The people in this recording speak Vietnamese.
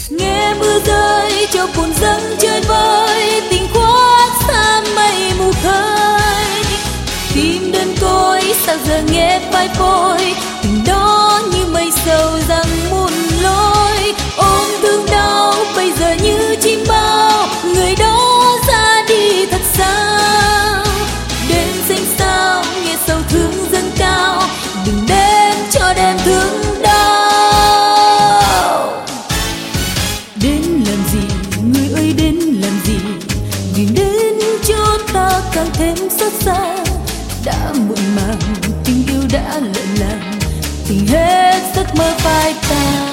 nghe mưa rơi cho buồn dâng chơi vơi, tình khuất xa mây mù khơi. Tim đơn côi sao giờ nghe phai phôi, tình đó như mây sầu rằng muôn lối. Ôm thương đau bây giờ như chim bao, người đó ra đi thật sao. Đêm xanh sao nghe sầu thương dâng cao, đừng đến cho đêm thương đau. Đến làm gì người ơi, đến làm gì, đừng đến cho ta càng thêm xót xa. Đã muộn màng tình yêu đã lỡ làng, tình hết giấc mơ phai tàn.